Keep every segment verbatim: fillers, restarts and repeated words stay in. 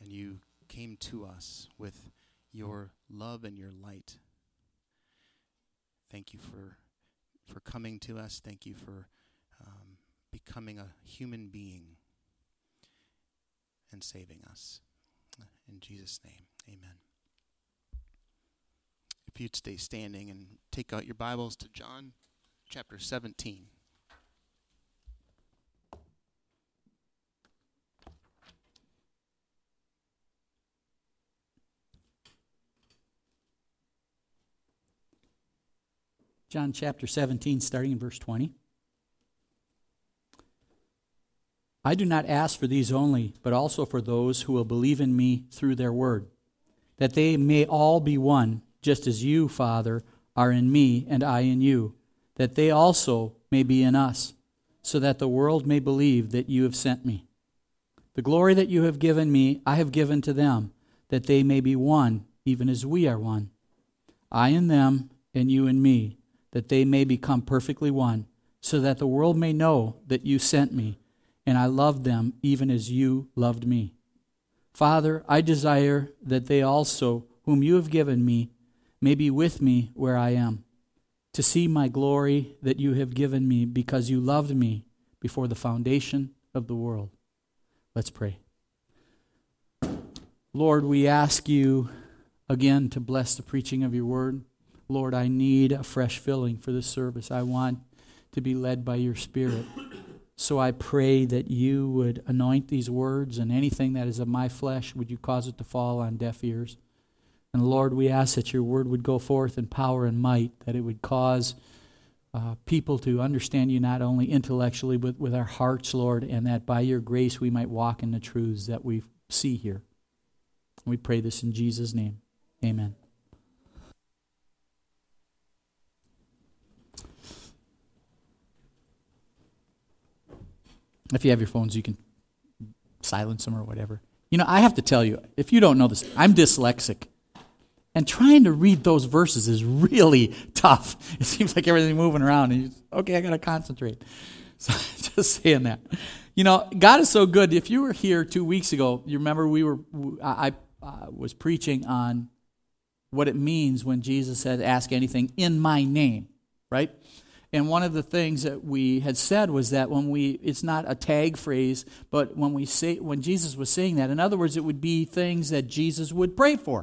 and you came to us with your love and your light. Thank you for for coming to us. Thank you for um, becoming a human being and saving us. In Jesus' name, amen. If you'd stay standing and take out your Bibles to John chapter seventeen. John chapter seventeen, starting in verse twenty. I do not ask for these only, but also for those who will believe in me through their word, that they may all be one, just as you, Father, are in me and I in you, that they also may be in us, so that the world may believe that you have sent me. The glory that you have given me, I have given to them, that they may be one, even as we are one. I in them, and you in me, that they may become perfectly one, so that the world may know that you sent me, and I loved them even as you loved me. Father, I desire that they also, whom you have given me, may be with me where I am, to see my glory that you have given me because you loved me before the foundation of the world. Let's pray. Lord, we ask you again to bless the preaching of your word. Lord, I need a fresh filling for this service. I want to be led by your Spirit. So I pray that you would anoint these words, and anything that is of my flesh, would you cause it to fall on deaf ears. And Lord, we ask that your word would go forth in power and might, that it would cause uh, people to understand you not only intellectually, but with our hearts, Lord, and that by your grace we might walk in the truths that we see here. We pray this in Jesus' name. Amen. If you have your phones, you can silence them or whatever. You know, I have to tell you, if you don't know this, I'm dyslexic. And trying to read those verses is really tough. It seems like everything's moving around. And you just, okay, I got to concentrate. So just saying that. You know, God is so good. If you were here two weeks ago, you remember we were I, I uh, was preaching on what it means when Jesus said, ask anything in my name, right? And one of the things that we had said was that when we, it's not a tag phrase, but when we say, when Jesus was saying that, in other words, it would be things that Jesus would pray for.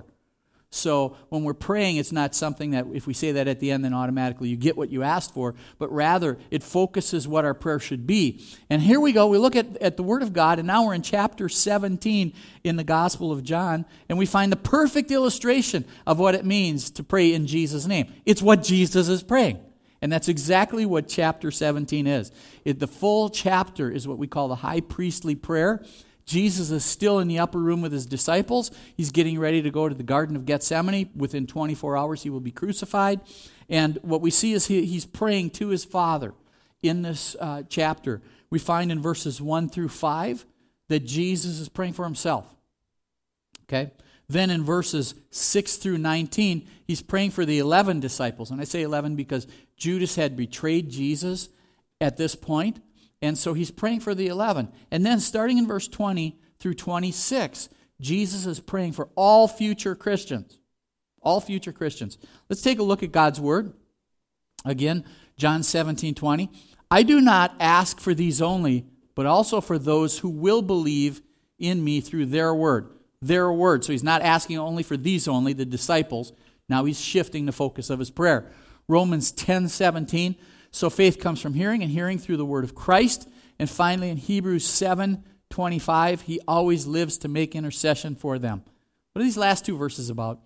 So when we're praying, it's not something that if we say that at the end, then automatically you get what you asked for, but rather it focuses what our prayer should be. And here we go, we look at, at the Word of God, and now we're in chapter seventeen in the Gospel of John, and we find the perfect illustration of what it means to pray in Jesus' name. It's what Jesus is praying. And that's exactly what chapter seventeen is. It, the full chapter is what we call the high priestly prayer. Jesus is still in the upper room with his disciples. He's getting ready to go to the Garden of Gethsemane. Within twenty-four hours, he will be crucified. And what we see is he, he's praying to his Father in this uh, chapter. We find in verses one through five that Jesus is praying for himself. Okay? Then in verses six through nineteen, he's praying for the eleven disciples. And I say eleven because Judas had betrayed Jesus at this point, and so he's praying for the eleven. And then starting in verse twenty through twenty-six, Jesus is praying for all future Christians. All future Christians. Let's take a look at God's Word. Again, John seventeen twenty. I do not ask for these only, but also for those who will believe in me through their word. Their word. So he's not asking only for these only, the disciples. Now he's shifting the focus of his prayer. Romans ten seventeen. So faith comes from hearing, and hearing through the word of Christ. And finally in Hebrews seven twenty-five, he always lives to make intercession for them. What are these last two verses about?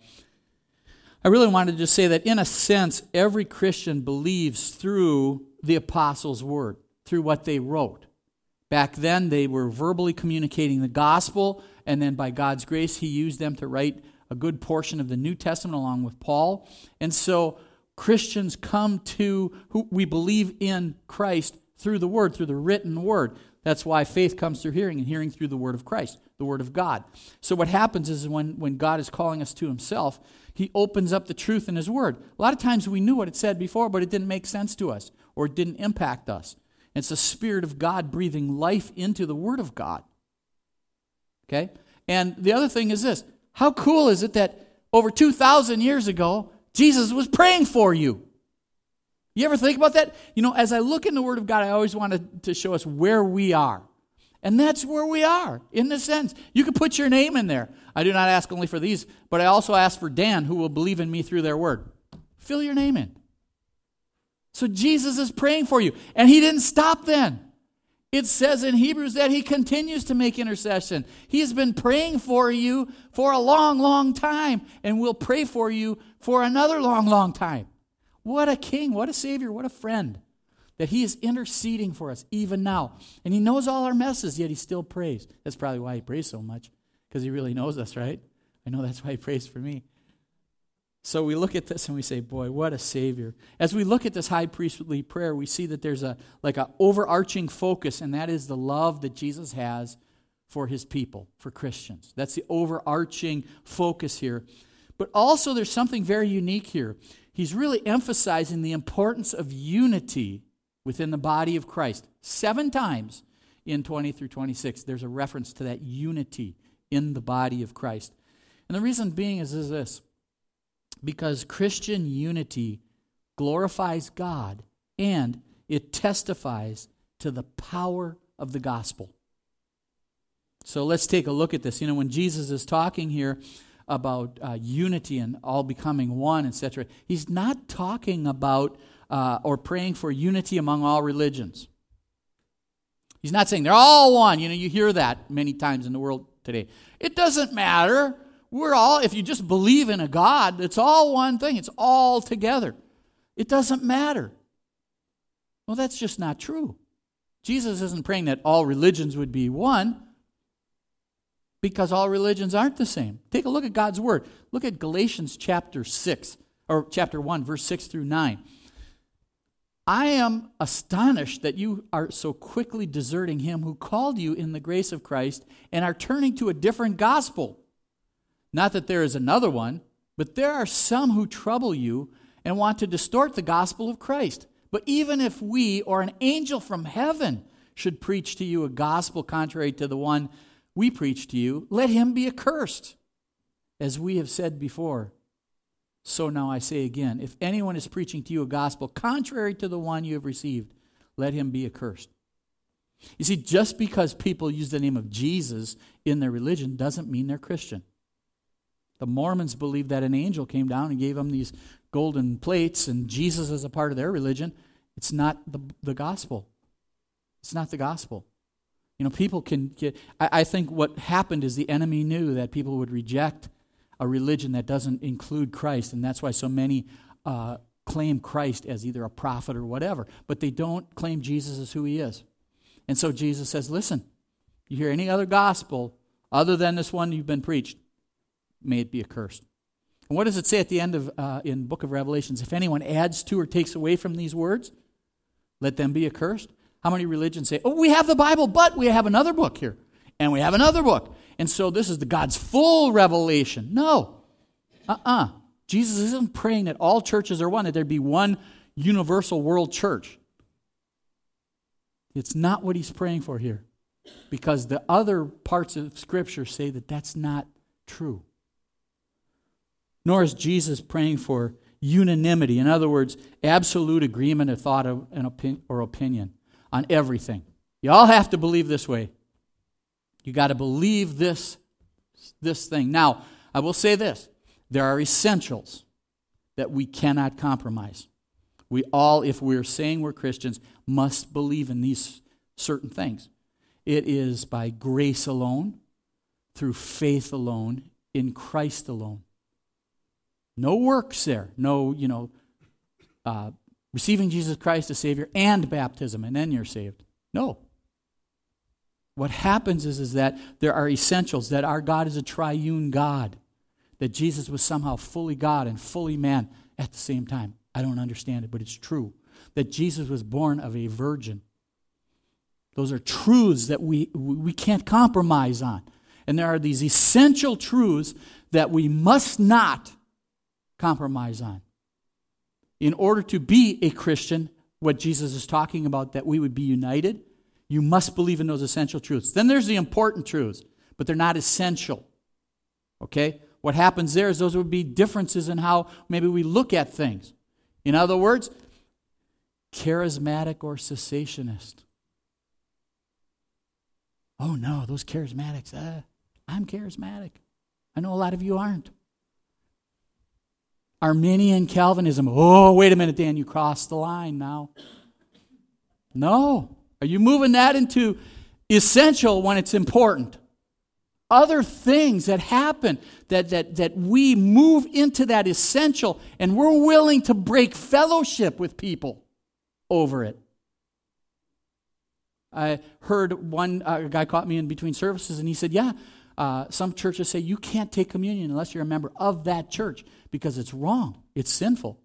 I really wanted to just say that in a sense, every Christian believes through the apostles' word, through what they wrote. Back then, they were verbally communicating the gospel, and then by God's grace, he used them to write a good portion of the New Testament along with Paul. And so Christians come to, who we believe in Christ through the word, through the written word. That's why faith comes through hearing, and hearing through the word of Christ, the word of God. So what happens is when, when God is calling us to himself, he opens up the truth in his word. A lot of times we knew what it said before, but it didn't make sense to us, or it didn't impact us. It's the Spirit of God breathing life into the Word of God. Okay? And the other thing is this. How cool is it that over two thousand years ago, Jesus was praying for you? You ever think about that? You know, as I look in the Word of God, I always wanted to show us where we are. And that's where we are, in the sense. You can put your name in there. I do not ask only for these, but I also ask for Dan, who will believe in me through their word. Fill your name in. So Jesus is praying for you. And he didn't stop then. It says in Hebrews that he continues to make intercession. He has been praying for you for a long, long time, and will pray for you for another long, long time. What a king, what a savior, what a friend, that he is interceding for us even now. And he knows all our messes, yet he still prays. That's probably why he prays so much, because he really knows us, right? I know that's why he prays for me. So we look at this and we say, boy, what a savior. As we look at this high priestly prayer, we see that there's a like an overarching focus, and that is the love that Jesus has for his people, for Christians. That's the overarching focus here. But also there's something very unique here. He's really emphasizing the importance of unity within the body of Christ. Seven times in twenty through twenty-six, there's a reference to that unity in the body of Christ. And the reason being is, is this. Because Christian unity glorifies God, and it testifies to the power of the gospel. So let's take a look at this. You know, when Jesus is talking here about uh, unity and all becoming one, et cetera, he's not talking about uh, or praying for unity among all religions. He's not saying they're all one. You know, you hear that many times in the world today. It doesn't matter. We're all, if you just believe in a God, it's all one thing. It's all together. It doesn't matter. Well, that's just not true. Jesus isn't praying that all religions would be one, because all religions aren't the same. Take a look at God's Word. Look at Galatians chapter six, or chapter one, verse six through nine. I am astonished that you are so quickly deserting him who called you in the grace of Christ and are turning to a different gospel. Not that there is another one, but there are some who trouble you and want to distort the gospel of Christ. But even if we or an angel from heaven should preach to you a gospel contrary to the one we preach to you, let him be accursed. As we have said before, so now I say again, if anyone is preaching to you a gospel contrary to the one you have received, let him be accursed. You see, just because people use the name of Jesus in their religion doesn't mean they're Christian. The Mormons believe that an angel came down and gave them these golden plates, and Jesus is a part of their religion. It's not the, the gospel. It's not the gospel. You know, people can get... I, I think what happened is the enemy knew that people would reject a religion that doesn't include Christ, and that's why so many uh, claim Christ as either a prophet or whatever, but they don't claim Jesus as who he is. And so Jesus says, listen, you hear any other gospel other than this one you've been preached, may it be accursed. And what does it say at the end of, uh, in book of Revelations? If anyone adds to or takes away from these words, let them be accursed. How many religions say, oh, we have the Bible, but we have another book here, and we have another book. And so this is the God's full revelation. No. Uh-uh. Jesus isn't praying that all churches are one, that there be one universal world church. It's not what he's praying for here, because the other parts of Scripture say that that's not true. Nor is Jesus praying for unanimity. In other words, absolute agreement or thought or opinion on everything. You all have to believe this way. You got to believe this, this thing. Now, I will say this. There are essentials that we cannot compromise. We all, if we're saying we're Christians, must believe in these certain things. It is by grace alone, through faith alone, in Christ alone. No works there. No, you know, uh, receiving Jesus Christ as Savior and baptism, and then you're saved. No. What happens is, is that there are essentials, that our God is a triune God, that Jesus was somehow fully God and fully man at the same time. I don't understand it, but it's true. That Jesus was born of a virgin. Those are truths that we, we can't compromise on. And there are these essential truths that we must not compromise on. In order to be a Christian, what Jesus is talking about, that we would be united, you must believe in those essential truths. Then there's the important truths. but they're not essential. Okay? What happens there is those would be differences in how maybe we look at things. In other words, charismatic or cessationist. Oh no, those charismatics, uh, I'm charismatic. I know a lot of you aren't. Arminian Calvinism, oh, wait a minute, Dan, you crossed the line now. No. Are you moving that into essential when it's important? Other things that happen, that, that, that we move into that essential, and we're willing to break fellowship with people over it. I heard one uh, guy caught me in between services, and he said, yeah, uh, some churches say you can't take communion unless you're a member of that church because it's wrong. It's sinful.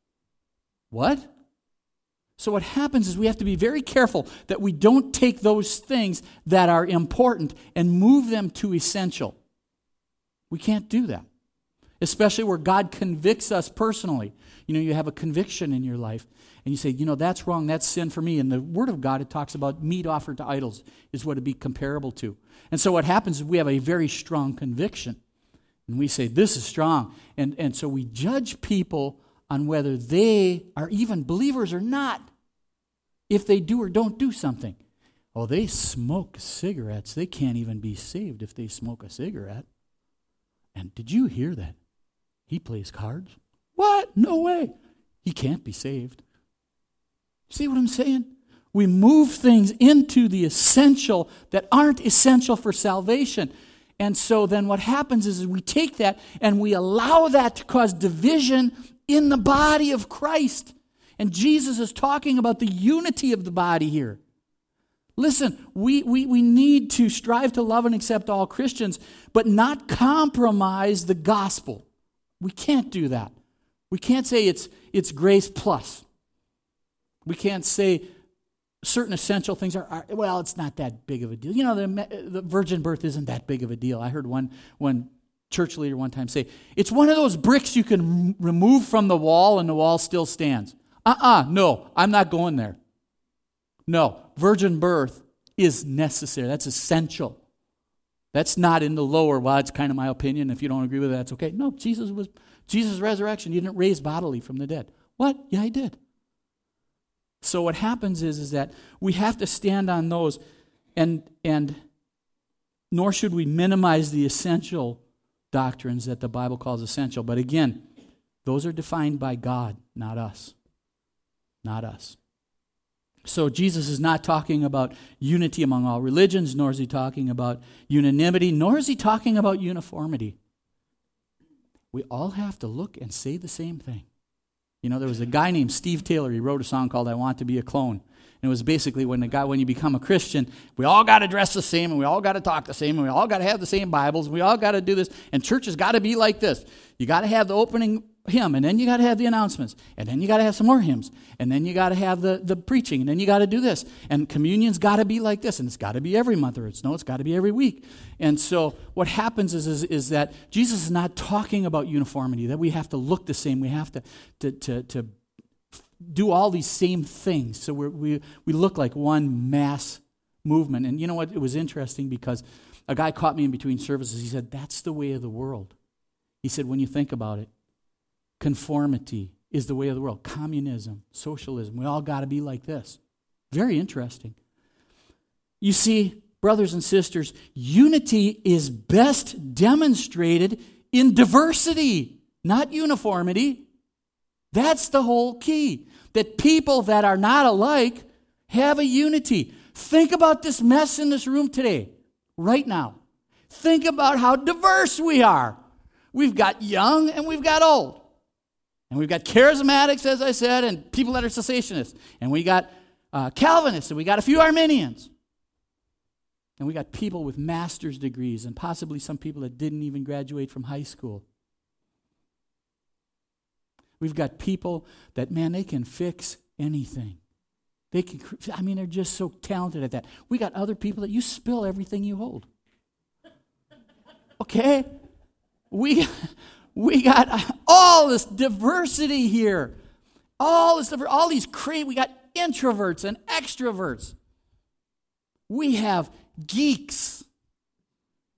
What? So what happens is we have to be very careful that we don't take those things that are important and move them to essential. We can't do that, especially where God convicts us personally. You know, you have a conviction in your life, and you say, you know, that's wrong, that's sin for me. And the Word of God, it talks about meat offered to idols is what it'd be comparable to. And so what happens is we have a very strong conviction, and we say, this is strong. And, and so we judge people on whether they are even believers or not, if they do or don't do something. Oh, they smoke cigarettes. They can't even be saved if they smoke a cigarette. And did you hear that? He plays cards. What? No way. He can't be saved. See what I'm saying? We move things into the essential that aren't essential for salvation. And so then what happens is we take that and we allow that to cause division in the body of Christ. And Jesus is talking about the unity of the body here. Listen, we, we, we need to strive to love and accept all Christians, but not compromise the gospel. We can't do that. We can't say it's, it's grace plus. We can't say certain essential things are, are, well, it's not that big of a deal. You know, the, the virgin birth isn't that big of a deal. I heard one, one church leader one time say, it's one of those bricks you can m- remove from the wall and the wall still stands. Uh-uh, no, I'm not going there. No, virgin birth is necessary. That's essential. That's not in the lower, well, it's kind of my opinion. If you don't agree with it, that's okay. No, Jesus was Jesus' resurrection. He didn't raise bodily from the dead. What? Yeah, he did. So what happens is, is that we have to stand on those, and and nor should we minimize the essential doctrines that the Bible calls essential. But again, those are defined by God, not us. Not us. So Jesus is not talking about unity among all religions, nor is he talking about unanimity, nor is he talking about uniformity. We all have to look and say the same thing. You know, there was a guy named Steve Taylor. He wrote a song called I Want to Be a Clone. And it was basically when the guy, when you become a Christian, we all got to dress the same, and we all got to talk the same, and we all got to have the same Bibles, and we all got to do this, and church has got to be like this. You got to have the opening hymn, and then you got to have the announcements, and then you got to have some more hymns, and then you got to have the, the preaching, and then you got to do this, and communion's got to be like this, and it's got to be every month, or it's no, it's got to be every week. And so what happens is, is is that Jesus is not talking about uniformity, that we have to look the same, we have to to to, to do all these same things, so we're, we we look like one mass movement. And you know what? It was interesting because a guy caught me in between services. He said, "That's the way of the world." He said, "When you think about it, conformity is the way of the world. Communism, socialism, we all got to be like this." Very interesting. You see, brothers and sisters, unity is best demonstrated in diversity, not uniformity. That's the whole key. That people that are not alike have a unity. Think about this mess in this room today, right now. Think about how diverse we are. We've got young and we've got old. And we've got charismatics, as I said, and people that are cessationists. And we got uh, Calvinists, and we got a few Arminians. And we got people with master's degrees, and possibly some people that didn't even graduate from high school. We've got people that, man, they can fix anything. They can, I mean, they're just so talented at that. We got other people that you spill everything you hold. Okay? We, we got all this diversity here. All this, all these crazy, we got introverts and extroverts. We have geeks.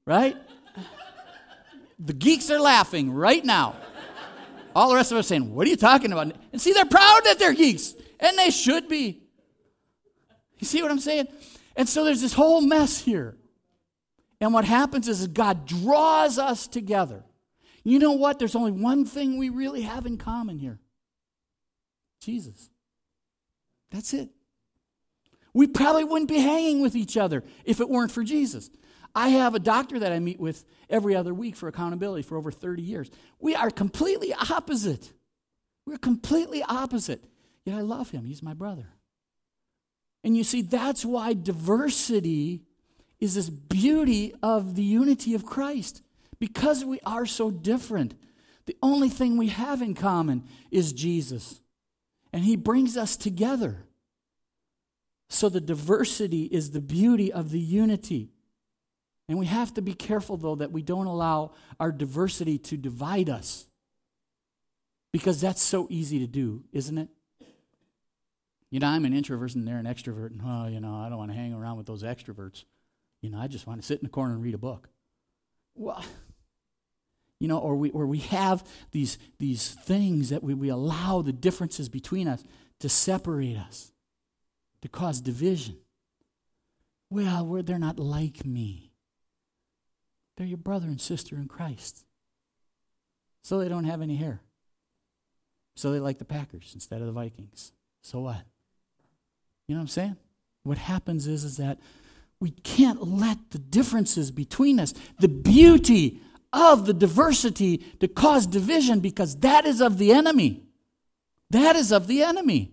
right? The geeks are laughing right now. All the rest of us are saying, what are you talking about? And see, they're proud that they're geeks, and they should be. You see what I'm saying? And so there's this whole mess here. And what happens is God draws us together. You know what? There's only one thing we really have in common here. Jesus. That's it. We probably wouldn't be hanging with each other if it weren't for Jesus. I have a doctor that I meet with every other week for accountability for over thirty years. We are completely opposite. We're completely opposite. Yet I love him. He's my brother. And you see, that's why diversity is this beauty of the unity of Christ. Because we are so different, the only thing we have in common is Jesus. And he brings us together. So the diversity is the beauty of the unity. And we have to be careful, though, that we don't allow our diversity to divide us. Because that's so easy to do, isn't it? You know, I'm an introvert and they're an extrovert. And, oh, you know, I don't want to hang around with those extroverts. You know, I just want to sit in the corner and read a book. Well, you know, or we or we have these, these things that we, we allow the differences between us to separate us, to cause division. Well, we're, they're not like me. They're your brother and sister in Christ. So they don't have any hair. So they like the Packers instead of the Vikings. So what? You know what I'm saying? What happens is, is that we can't let the differences between us, the beauty of the diversity, to cause division, because that is of the enemy. That is of the enemy.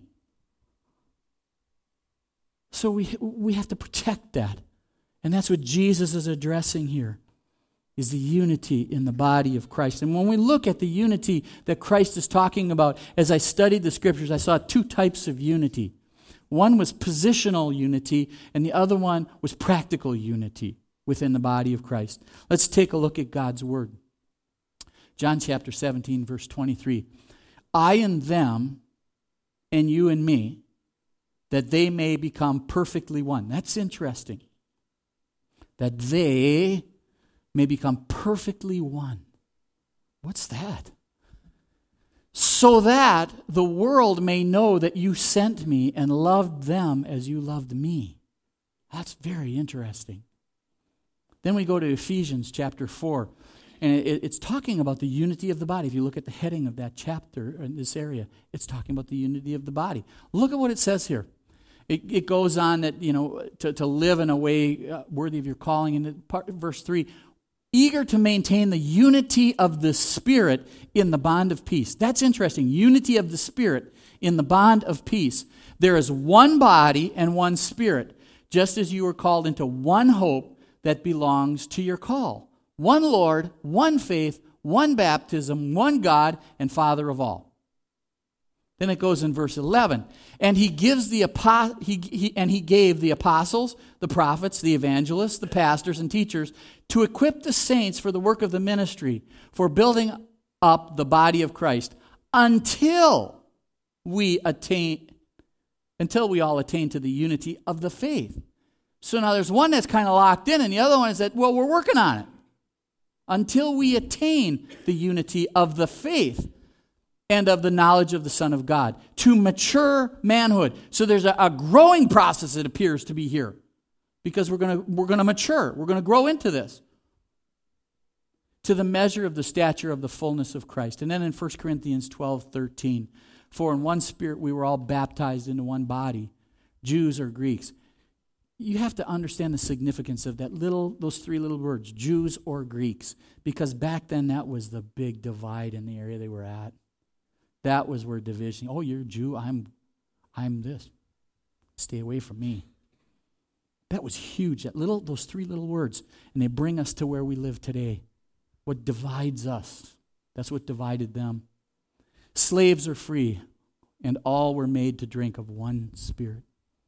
So we we have to protect that. And that's what Jesus is addressing here, is the unity in the body of Christ. And when we look at the unity that Christ is talking about, as I studied the scriptures, I saw two types of unity. One was positional unity, and the other one was practical unity within the body of Christ. Let's take a look at God's word. John chapter seventeen, verse twenty-three. I and them, and you and me, that they may become perfectly one. That's interesting. That they may become perfectly one. What's that? So that the world may know that you sent me and loved them as you loved me. That's very interesting. Then we go to Ephesians chapter four, and it, it's talking about the unity of the body. If you look at the heading of that chapter in this area, it's talking about the unity of the body. Look at what it says here. It, it goes on that, you know, to, to live in a way uh, worthy of your calling. In part, verse three, eager to maintain the unity of the Spirit in the bond of peace. That's interesting. Unity of the Spirit in the bond of peace. There is one body and one Spirit, just as you were called into one hope that belongs to your call. One Lord, one faith, one baptism, one God and Father of all. Then it goes in verse eleven, and he gives the apo- he, he and he gave the apostles, the prophets, the evangelists, the pastors and teachers to equip the saints for the work of the ministry, for building up the body of Christ, until we attain, until we all attain to the unity of the faith. So now there's one that's kind of locked in, and the other one is that, well, we're working on it. Until we attain the unity of the faith and of the knowledge of the Son of God, to mature manhood. So there's a, a growing process, it appears to be here, because we're going to we're going to mature. We're going to grow into this. To the measure of the stature of the fullness of Christ. And then in First Corinthians twelve thirteen, for in one Spirit we were all baptized into one body, Jews or Greeks. You have to understand the significance of that little, those three little words, Jews or Greeks, because back then that was the big divide in the area they were at. That was where division, oh, you're a Jew, I'm I'm this. Stay away from me. That was huge, that little, those three little words. And they bring us to where we live today. What divides us, that's what divided them. Slaves are free, and all were made to drink of one Spirit.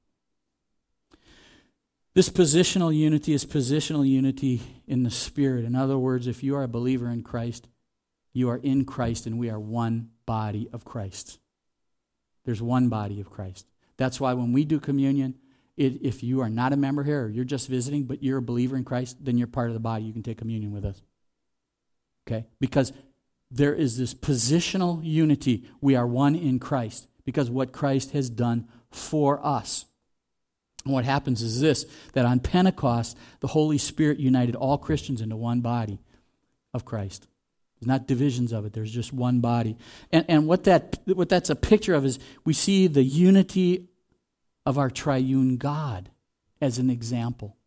This positional unity is positional unity in the Spirit. In other words, if you are a believer in Christ, you are in Christ, and we are one body of Christ. There's one body of Christ. That's why when we do communion, It, if you are not a member here or you're just visiting, but you're a believer in Christ, then you're part of the body. You can take communion with us. Okay? Because there is this positional unity. We are one in Christ because what Christ has done for us. And what happens is this, that on Pentecost, the Holy Spirit united all Christians into one body of Christ. There's not divisions of it. There's just one body. And, and what that what that's a picture of is we see the unity of our triune God as an example.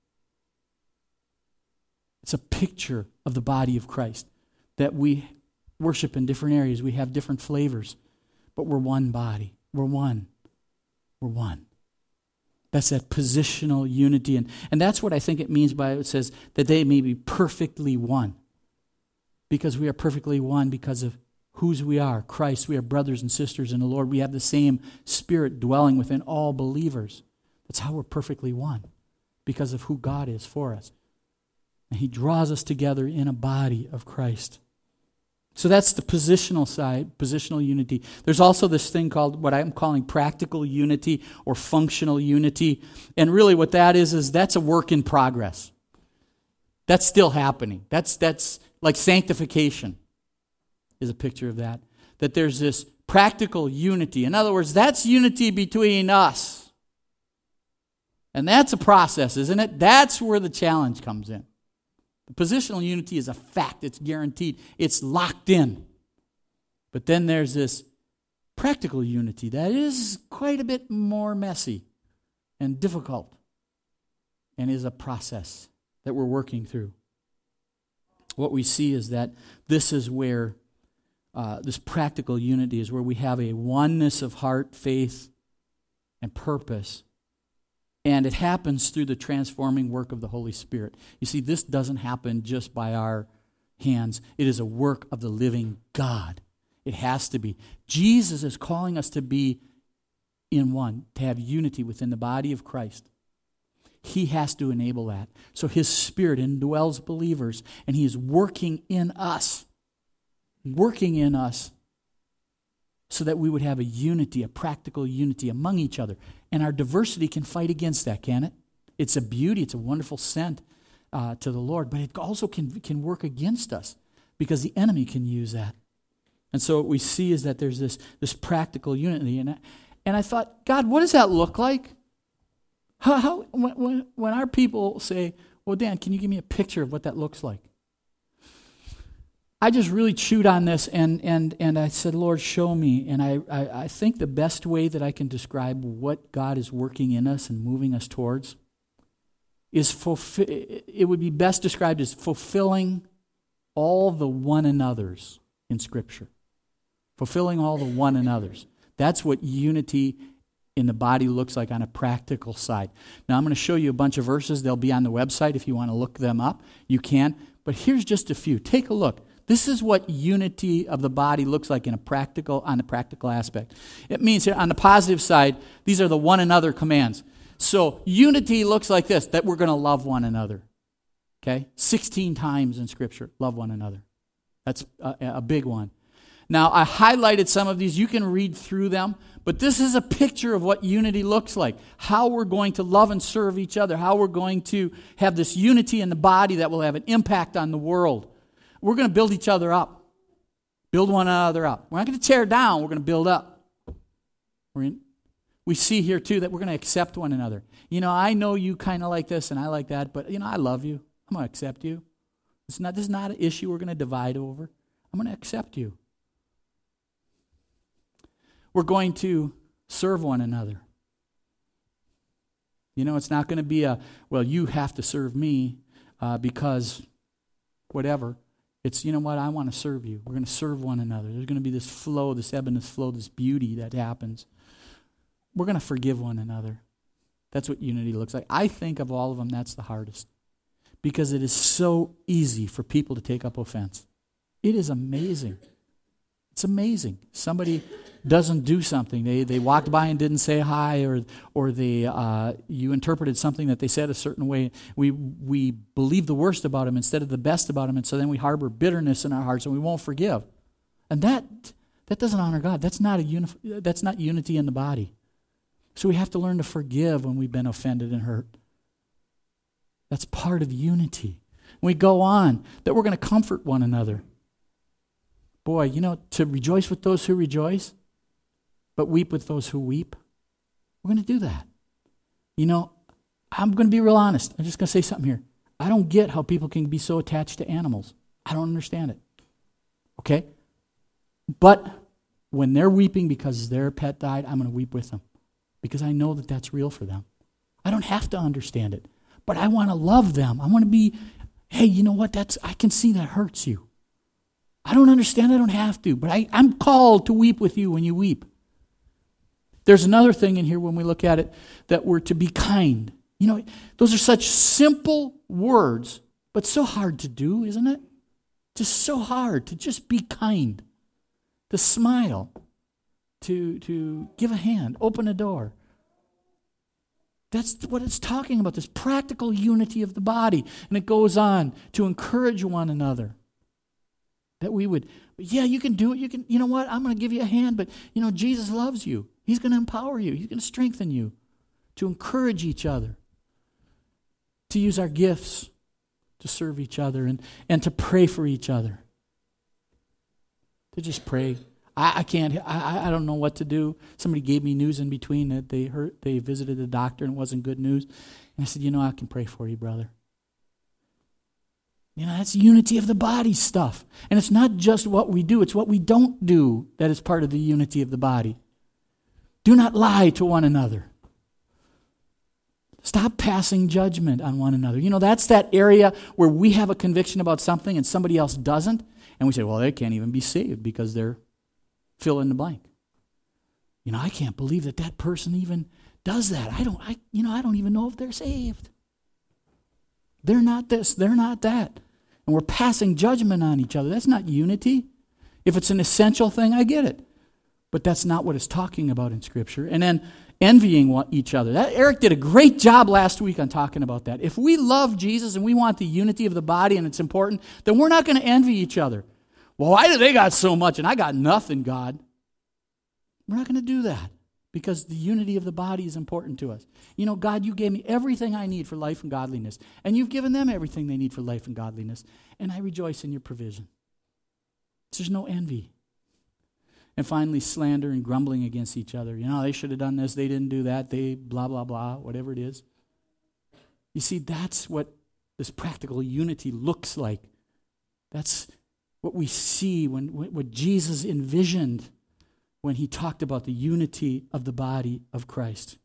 It's a picture of the body of Christ, that we worship in different areas. We have different flavors, but we're one body. We're one. We're one. That's that positional unity. And, and that's what I think it means by it says that they may be perfectly one. Because we are perfectly one because of whose we are. Christ, we are brothers and sisters in the Lord. We have the same Spirit dwelling within all believers. That's how we're perfectly one. Because of who God is for us. And He draws us together in a body of Christ. So that's the positional side, positional unity. There's also this thing called what I'm calling practical unity or functional unity. And really what that is, is that's a work in progress. That's still happening. That's that's like sanctification is a picture of that. That there's this practical unity. In other words, that's unity between us. And that's a process, isn't it? That's where the challenge comes in. The positional unity is a fact. It's guaranteed. It's locked in. But then there's this practical unity that is quite a bit more messy and difficult and is a process that we're working through. What we see is that this is where uh, this practical unity is where we have a oneness of heart, faith, and purpose. And it happens through the transforming work of the Holy Spirit. You see, this doesn't happen just by our hands. It is a work of the living God. It has to be. Jesus is calling us to be in one, to have unity within the body of Christ. He has to enable that. So His Spirit indwells believers, and He is working in us, working in us so that we would have a unity, a practical unity among each other. And our diversity can fight against that, can it? It's a beauty, it's a wonderful scent uh, to the Lord, but it also can, can work against us because the enemy can use that. And so what we see is that there's this, this practical unity. And I, and I thought, God, what does that look like? How, how when, when, when our people say, well, Dan, can you give me a picture of what that looks like? I just really chewed on this, and and and I said, Lord, show me. And I, I, I think the best way that I can describe what God is working in us and moving us towards is, fulfill, it would be best described as fulfilling all the one another's in Scripture. Fulfilling all the one another's. That's what unity in the body looks like on a practical side. Now, I'm going to show you a bunch of verses. They'll be on the website if you want to look them up. You can. But here's just a few. Take a look. This is what unity of the body looks like in a practical, on the practical aspect. It means here on the positive side, these are the one another commands. So unity looks like this, that we're going to love one another. Okay? sixteen times in Scripture, love one another. That's a, a big one. Now, I highlighted some of these. You can read through them. But this is a picture of what unity looks like. How we're going to love and serve each other. How we're going to have this unity in the body that will have an impact on the world. We're going to build each other up. Build one another up. We're not going to tear down. We're going to build up. We're in, we see here, too, that we're going to accept one another. You know, I know you kind of like this and I like that, but, you know, I love you. I'm going to accept you. It's not, this is not an issue we're going to divide over. I'm going to accept you. We're going to serve one another. You know, it's not going to be a, well, you have to serve me uh, because whatever. It's, you know what, I want to serve you. We're going to serve one another. There's going to be this flow, this ebb and this flow, this beauty that happens. We're going to forgive one another. That's what unity looks like. I think of all of them, that's the hardest. Because it is so easy for people to take up offense. It is amazing. It's amazing. Somebody doesn't do something. They they walked by and didn't say hi, or or they uh, you interpreted something that they said a certain way. We we believe the worst about them instead of the best about them, and so then we harbor bitterness in our hearts and we won't forgive. And that that doesn't honor God. That's not a uni- that's not unity in the body. So we have to learn to forgive when we've been offended and hurt. That's part of unity. We go on that we're going to comfort one another. Boy, you know, to rejoice with those who rejoice, but weep with those who weep. We're going to do that. You know, I'm going to be real honest. I'm just going to say something here. I don't get how people can be so attached to animals. I don't understand it. Okay? But when they're weeping because their pet died, I'm going to weep with them because I know that that's real for them. I don't have to understand it, but I want to love them. I want to be, hey, you know what? That's I can see that hurts you. I don't understand. I don't have to, but I, I'm called to weep with you when you weep. There's another thing in here when we look at it, that we're to be kind. You know, those are such simple words, but so hard to do, isn't it? Just so hard to just be kind, to smile, to, to give a hand, open a door. That's what it's talking about, this practical unity of the body. And it goes on to encourage one another. That we would, yeah, you can do it. You can, you know what? I'm going to give you a hand, but, you know, Jesus loves you. He's going to empower you. He's going to strengthen you to encourage each other, to use our gifts to serve each other and, and to pray for each other. To just pray. I, I can't, I, I don't know what to do. Somebody gave me news in between that they hurt, they visited a doctor and it wasn't good news. And I said, you know, I can pray for you, brother. You know, that's unity of the body stuff. And it's not just what we do, it's what we don't do that is part of the unity of the body. Do not lie to one another. Stop passing judgment on one another. You know, that's that area where we have a conviction about something and somebody else doesn't. And we say, well, they can't even be saved because they're fill in the blank. You know, I can't believe that that person even does that. I don't, I, you know, I don't even know if they're saved. They're not this, they're not that. And we're passing judgment on each other. That's not unity. If it's an essential thing, I get it. But that's not what it's talking about in Scripture. And then envying each other. That, Eric did a great job last week on talking about that. If we love Jesus and we want the unity of the body and it's important, then we're not going to envy each other. Well, why do they got so much and I got nothing, God? We're not going to do that because the unity of the body is important to us. You know, God, you gave me everything I need for life and godliness, and you've given them everything they need for life and godliness, and I rejoice in your provision. There's no envy. And finally, slander and grumbling against each other. You know, they should have done this, they didn't do that, they blah, blah, blah, whatever it is. You see, that's what this practical unity looks like. That's what we see when what Jesus envisioned when he talked about the unity of the body of Christ.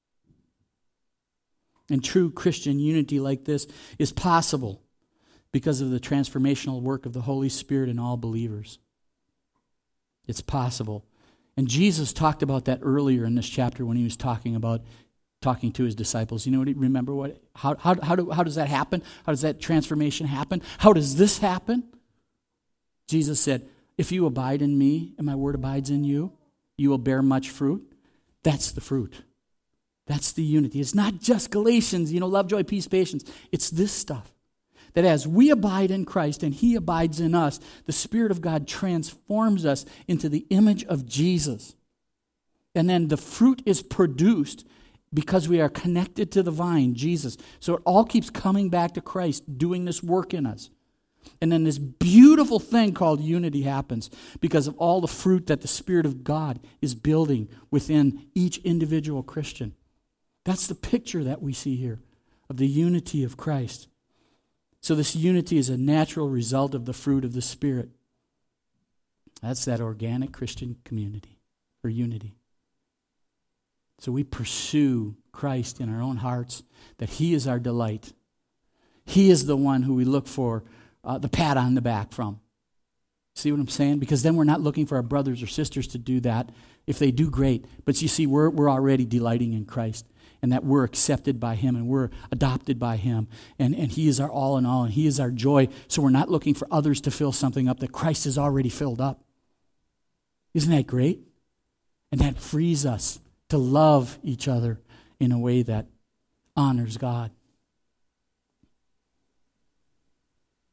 And true Christian unity like this is possible because of the transformational work of the Holy Spirit in all believers. It's possible. And Jesus talked about that earlier in this chapter when he was talking about talking to his disciples. You know what? Remember what? How how how, do, how does that happen? How does that transformation happen? How does this happen? Jesus said, if you abide in me and my word abides in you, you will bear much fruit. That's the fruit. That's the unity. It's not just Galatians, you know, love, joy, peace, patience. It's this stuff. That as we abide in Christ and he abides in us, the Spirit of God transforms us into the image of Jesus. And then the fruit is produced because we are connected to the vine, Jesus. So it all keeps coming back to Christ, doing this work in us. And then this beautiful thing called unity happens because of all the fruit that the Spirit of God is building within each individual Christian. That's the picture that we see here of the unity of Christ. So this unity is a natural result of the fruit of the Spirit. That's that organic Christian community or unity. So we pursue Christ in our own hearts, that he is our delight. He is the one who we look for uh, the pat on the back from. See what I'm saying? Because then we're not looking for our brothers or sisters to do that. If they do, great. But you see, we're we're already delighting in Christ, and that we're accepted by him, and we're adopted by him, and, and he is our all in all, and he is our joy. So we're not looking for others to fill something up that Christ has already filled up. Isn't that great? And that frees us to love each other in a way that honors God.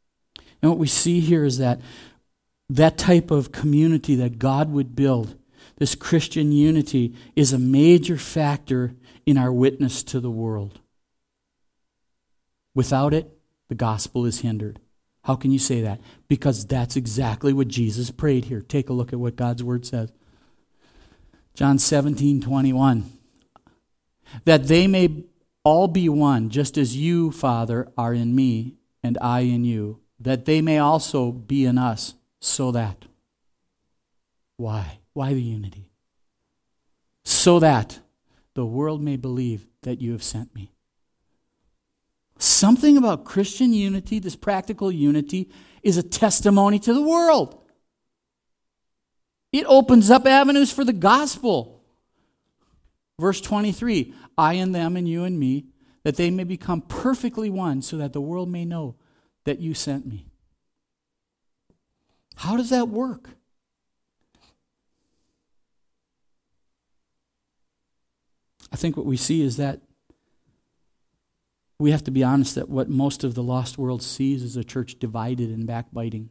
And what we see here is that that type of community that God would build, this Christian unity is a major factor in our witness to the world. Without it, the gospel is hindered. How can you say that? Because that's exactly what Jesus prayed here. Take a look at what God's word says. John seventeen twenty-one. That they may all be one, just as you, Father, are in me, and I in you, that they may also be in us, so that. Why? Why the unity? So that the world may believe that you have sent me. Something about Christian unity, this practical unity, is a testimony to the world. It opens up avenues for the gospel. Verse twenty-three, I and them and you and me, that they may become perfectly one, so that the world may know that you sent me. How does that work? I think what we see is that we have to be honest that what most of the lost world sees is a church divided and backbiting.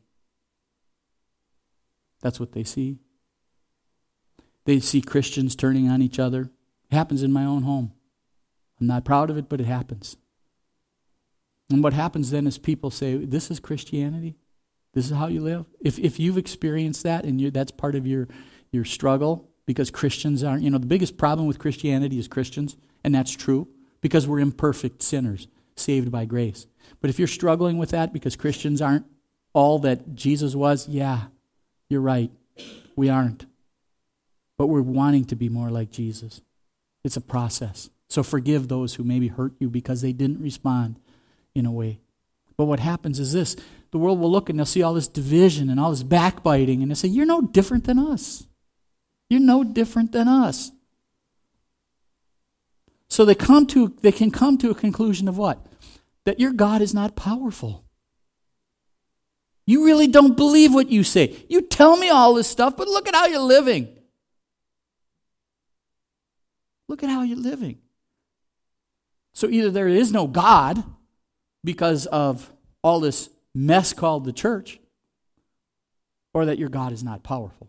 That's what they see. They see Christians turning on each other. It happens in my own home. I'm not proud of it, but it happens. And what happens then is people say, this is Christianity? This is how you live? If if you've experienced that and you that's part of your, your struggle, because Christians aren't, you know, the biggest problem with Christianity is Christians, and that's true, because we're imperfect sinners, saved by grace. But if you're struggling with that because Christians aren't all that Jesus was, yeah, you're right. We aren't. But we're wanting to be more like Jesus. It's a process. So forgive those who maybe hurt you because they didn't respond in a way. But what happens is this. The world will look and they'll see all this division and all this backbiting, and they'll say, you're no different than us. You're no different than us. So they come to they can come to a conclusion of what? That your God is not powerful. You really don't believe what you say. You tell me all this stuff, but look at how you're living. Look at how you're living. So either there is no God because of all this mess called the church, or that your God is not powerful.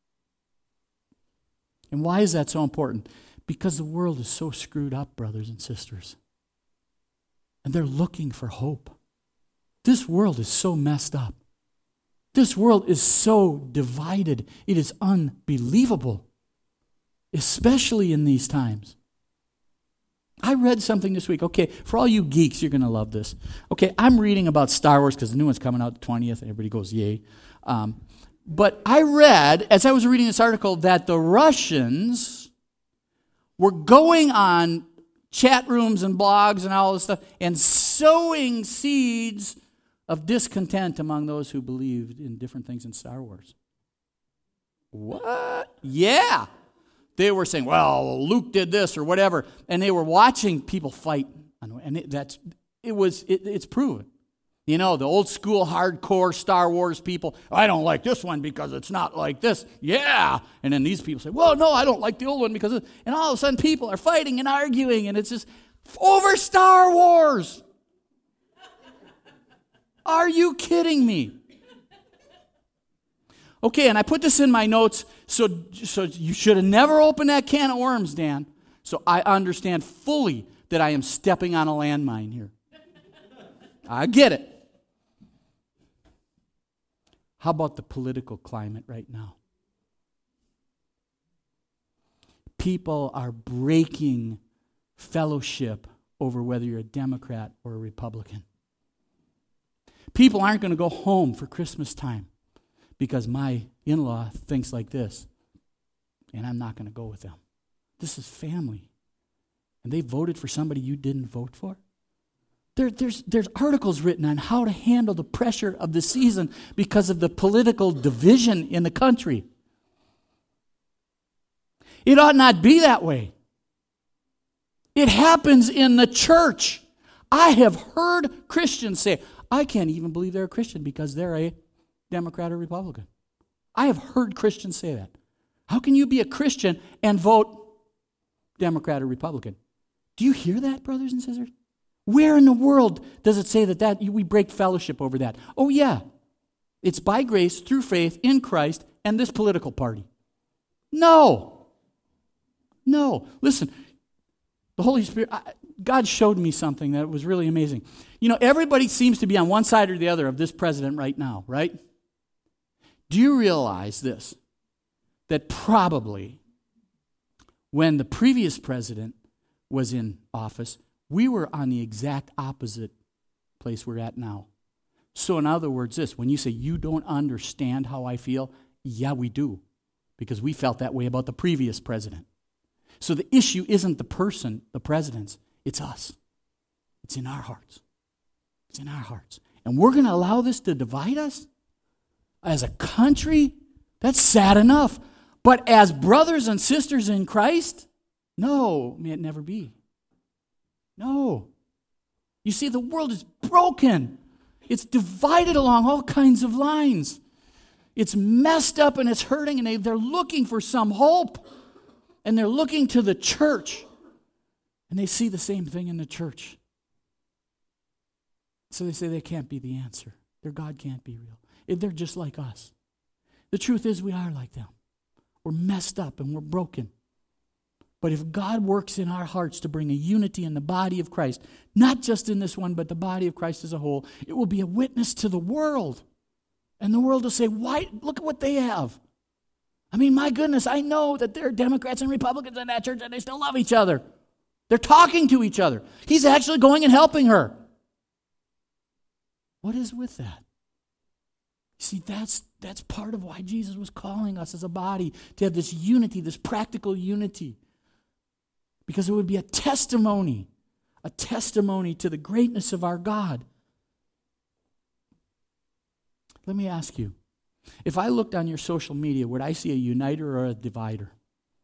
And why is that so important? Because the world is so screwed up, brothers and sisters. And they're looking for hope. This world is so messed up. This world is so divided. It is unbelievable, especially in these times. I read something this week. Okay, for all you geeks, you're going to love this. Okay, I'm reading about Star Wars because the new one's coming out the twentieth. Everybody goes, yay. Um, but I read, as I was reading this article, that the Russians were going on chat rooms and blogs and all this stuff and sowing seeds of discontent among those who believed in different things in Star Wars. What? Yeah. They were saying, well, Luke did this or whatever, and they were watching people fight. And it, that's it was it, it's proven. You know, the old school hardcore Star Wars people, I don't like this one because it's not like this. Yeah. And then these people say, well, no, I don't like the old one because of... And all of a sudden people are fighting and arguing, and it's just over Star Wars. Are you kidding me? Okay, and I put this in my notes, so, so you should have never opened that can of worms, Dan. So I understand fully that I am stepping on a landmine here. I get it. How about the political climate right now? People are breaking fellowship over whether you're a Democrat or a Republican. People aren't going to go home for Christmas time because my in-law thinks like this, and I'm not going to go with them. This is family. And they voted for somebody you didn't vote for? There, there's, there's articles written on how to handle the pressure of the season because of the political division in the country. It ought not be that way. It happens in the church. I have heard Christians say, I can't even believe they're a Christian because they're a Democrat or Republican. I have heard Christians say that. How can you be a Christian and vote Democrat or Republican? Do you hear that, brothers and sisters? Where in the world does it say that, that we break fellowship over that? Oh, yeah. It's by grace, through faith, in Christ, and this political party. No. No. Listen, the Holy Spirit, I, God showed me something that was really amazing. You know, everybody seems to be on one side or the other of this president right now, right? Do you realize this? That probably when the previous president was in office, we were on the exact opposite place we're at now. So in other words, this, when you say you don't understand how I feel, yeah, we do, because we felt that way about the previous president. So the issue isn't the person, the president's, it's us. It's in our hearts. It's in our hearts. And we're going to allow this to divide us? As a country? That's sad enough. But as brothers and sisters in Christ? No, may it never be. No. You see, the world is broken. It's divided along all kinds of lines. It's messed up and it's hurting, and they, they're looking for some hope. And they're looking to the church. And they see the same thing in the church. So they say they can't be the answer. Their God can't be real. They're just like us. The truth is we are like them. We're messed up and we're broken. But if God works in our hearts to bring a unity in the body of Christ, not just in this one, but the body of Christ as a whole, it will be a witness to the world. And the world will say, "Why? Look at what they have." I mean, my goodness, I know that there are Democrats and Republicans in that church and they still love each other. They're talking to each other. He's actually going and helping her. What is with that? See, that's that's part of why Jesus was calling us as a body to have this unity, this practical unity. Because it would be a testimony, a testimony to the greatness of our God. Let me ask you, if I looked on your social media, would I see a uniter or a divider?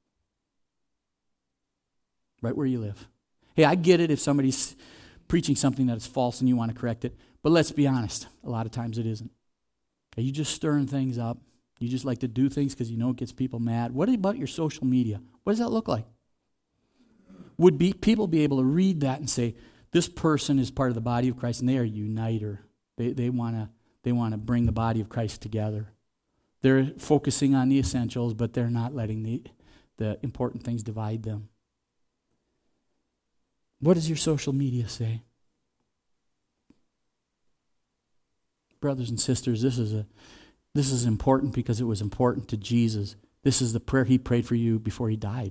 Right where you live. Hey, I get it if somebody's preaching something that is false and you want to correct it, but let's be honest, a lot of times it isn't. Are you just stirring things up? You just like to do things because you know it gets people mad? What about your social media? What does that look like? Would be, people be able to read that and say, this person is part of the body of Christ and they are a uniter. They, they want to they want to bring the body of Christ together. They're focusing on the essentials, but they're not letting the, the important things divide them. What does your social media say? Brothers and sisters, this is a this is important because it was important to Jesus. This is the prayer he prayed for you before he died.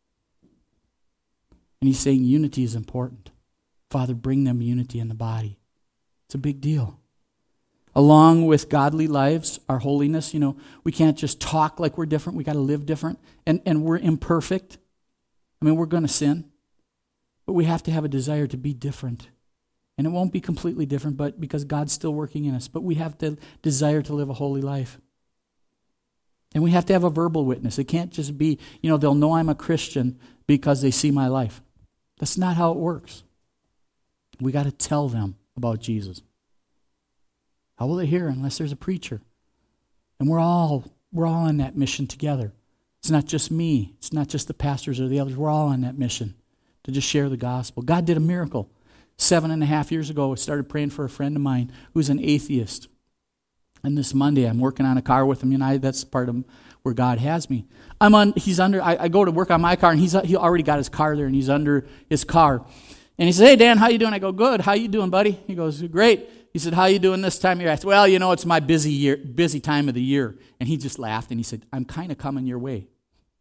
And he's saying unity is important. Father, bring them unity in the body. It's a big deal. Along with godly lives, our holiness, you know, we can't just talk like we're different. We got to live different. And, and we're imperfect. I mean, we're going to sin. But we have to have a desire to be different. And it won't be completely different, but because God's still working in us. But we have to desire to live a holy life. And we have to have a verbal witness. It can't just be, you know, they'll know I'm a Christian because they see my life. That's not how it works. We got to tell them about Jesus. How will they hear unless there's a preacher? And we're all we're all on that mission together. It's not just me. It's not just the pastors or the others. We're all on that mission to just share the gospel. God did a miracle. Seven and a half years ago, I started praying for a friend of mine who's an atheist. And this Monday, I'm working on a car with him. You know, that's part of where God has me. I'm on. He's under. I, I go to work on my car, and he's he already got his car there, and he's under his car. And he says, "Hey, Dan, how you doing?" I go, "Good. How you doing, buddy?" He goes, "Great." He said, "How you doing this time of year?" I said, "Well, you know, it's my busy year, busy time of the year." And he just laughed, and he said, "I'm kind of coming your way."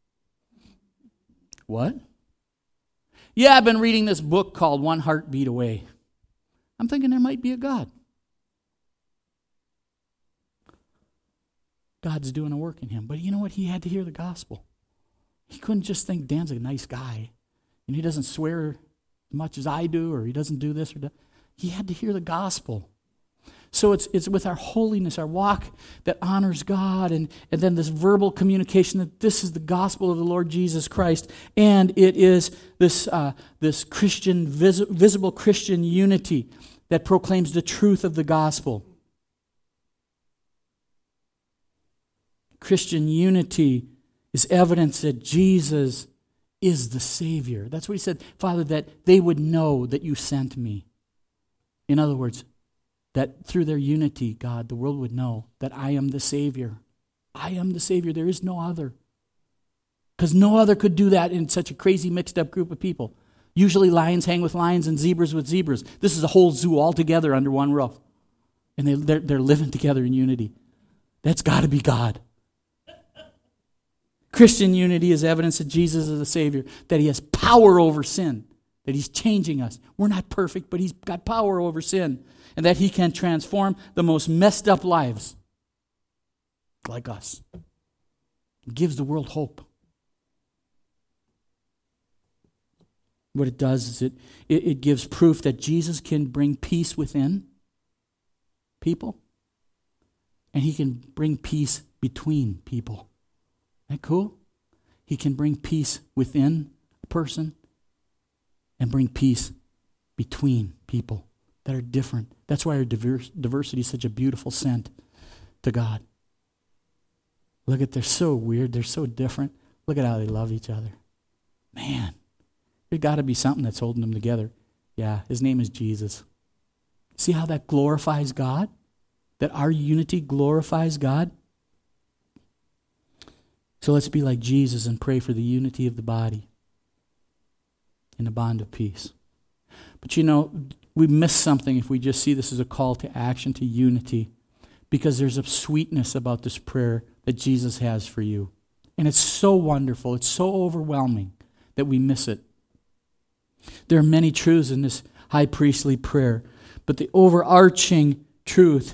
What? Yeah, I've been reading this book called One Heartbeat Away. I'm thinking there might be a God. God's doing a work in him. But you know what? He had to hear the gospel. He couldn't just think Dan's a nice guy and he doesn't swear as much as I do, or he doesn't do this or that. He had to hear the gospel. So it's it's with our holiness, our walk that honors God, and, and then this verbal communication that this is the gospel of the Lord Jesus Christ, and it is this uh, this Christian, vis- visible Christian unity that proclaims the truth of the gospel. Christian unity is evidence that Jesus is the Savior. That's what he said, Father, that they would know that you sent me. In other words, that through their unity, God, the world would know that I am the Savior. I am the Savior. There is no other. Because no other could do that in such a crazy mixed up group of people. Usually lions hang with lions and zebras with zebras. This is a whole zoo all together under one roof. And they, they're, they're living together in unity. That's got to be God. Christian unity is evidence that Jesus is the Savior, that He has power over sin, that He's changing us. We're not perfect, but He's got power over sin, and that He can transform the most messed up lives like us. It gives the world hope. What it does is it, it, it gives proof that Jesus can bring peace within people, and He can bring peace between people. Isn't that cool? He can bring peace within a person and bring peace between people that are different. That's why our diverse, diversity is such a beautiful scent to God. Look at, they're so weird. They're so different. Look at how they love each other. Man, there's got to be something that's holding them together. Yeah, His name is Jesus. See how that glorifies God? That our unity glorifies God? So let's be like Jesus and pray for the unity of the body in the bond of peace. But you know, we miss something if we just see this as a call to action, to unity, because there's a sweetness about this prayer that Jesus has for you. And it's so wonderful, it's so overwhelming that we miss it. There are many truths in this high priestly prayer, but the overarching truth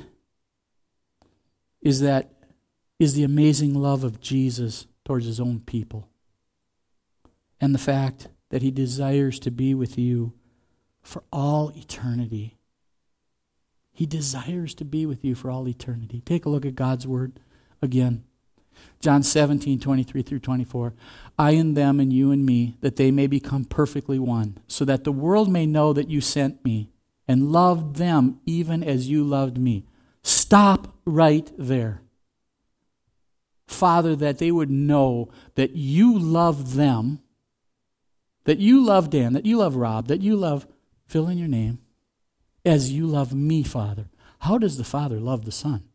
is that is the amazing love of Jesus towards His own people. And the fact that He desires to be with you for all eternity. He desires to be with you for all eternity. Take a look at God's Word again. John seventeen, twenty-three through twenty-four. I in them and you in me, that they may become perfectly one, so that the world may know that you sent me and loved them even as you loved me. Stop right there. Father, that they would know that you love them, that you love Dan, that you love Rob, that you love, fill in your name, as you love me, Father. How does the Father love the Son?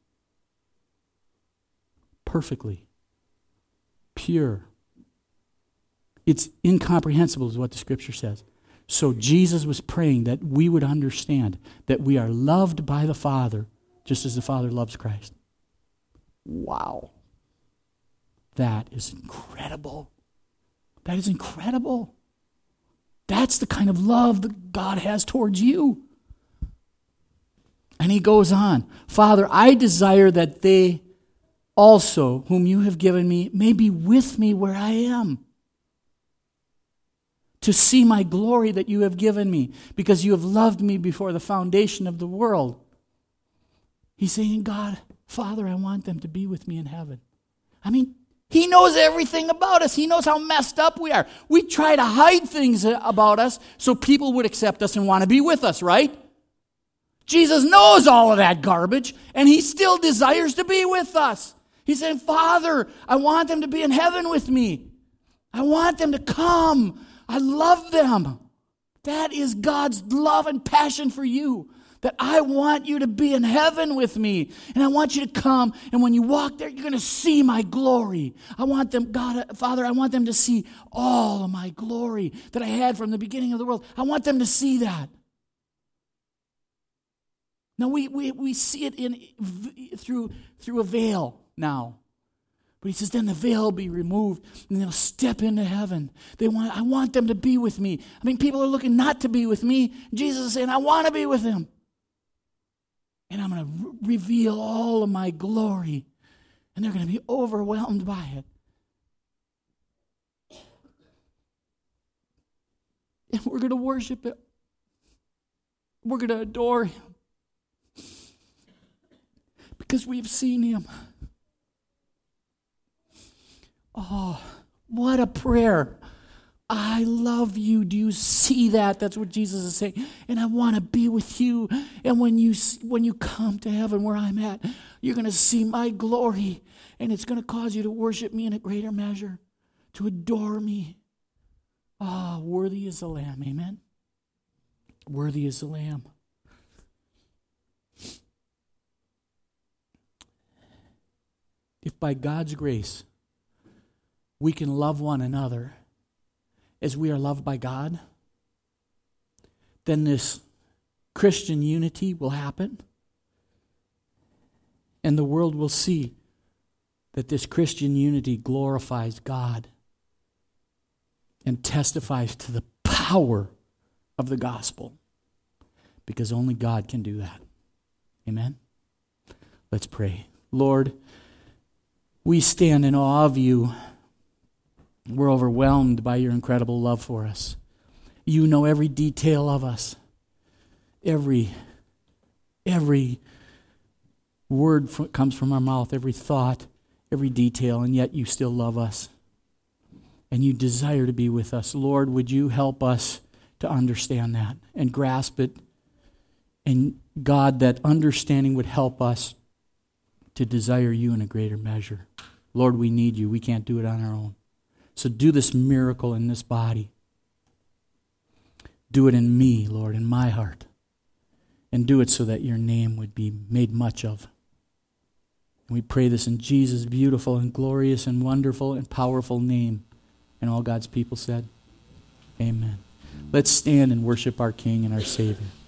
Perfectly. Pure. It's incomprehensible is what the Scripture says. So Jesus was praying that we would understand that we are loved by the Father just as the Father loves Christ. Wow. That is incredible. That is incredible. That's the kind of love that God has towards you. And He goes on, Father, I desire that they also, whom you have given me, may be with me where I am, to see my glory that you have given me, because you have loved me before the foundation of the world. He's saying, God, Father, I want them to be with me in heaven. I mean, He knows everything about us. He knows how messed up we are. We try to hide things about us so people would accept us and want to be with us, right? Jesus knows all of that garbage, and He still desires to be with us. He's saying, Father, I want them to be in heaven with me. I want them to come. I love them. That is God's love and passion for you. That I want you to be in heaven with me. And I want you to come. And when you walk there, you're going to see my glory. I want them, God, Father, I want them to see all of my glory that I had from the beginning of the world. I want them to see that. Now, we we, we see it in through, through a veil now. But He says, then the veil will be removed and they'll step into heaven. They want, I want them to be with me. I mean, people are looking not to be with me. Jesus is saying, I want to be with Him. And I'm going to re- reveal all of my glory. And they're going to be overwhelmed by it. And we're going to worship Him. We're going to adore Him. Because we've seen Him. Oh, what a prayer. I love you. Do you see that? That's what Jesus is saying. And I want to be with you. And when you when you come to heaven where I'm at, you're going to see my glory. And it's going to cause you to worship me in a greater measure, to adore me. Ah, oh, worthy is the Lamb. Amen? Worthy is the Lamb. If by God's grace we can love one another as we are loved by God, then this Christian unity will happen. And the world will see that this Christian unity glorifies God and testifies to the power of the gospel. Because only God can do that. Amen? Let's pray. Lord, we stand in awe of you. We're overwhelmed by your incredible love for us. You know every detail of us. Every, every word f- comes from our mouth, every thought, every detail, and yet you still love us. And you desire to be with us. Lord, would you help us to understand that and grasp it? And God, that understanding would help us to desire you in a greater measure. Lord, we need you. We can't do it on our own. So do this miracle in this body. Do it in me, Lord, in my heart. And do it so that your name would be made much of. And we pray this in Jesus' beautiful and glorious and wonderful and powerful name. And all God's people said, amen. Let's stand and worship our King and our Savior.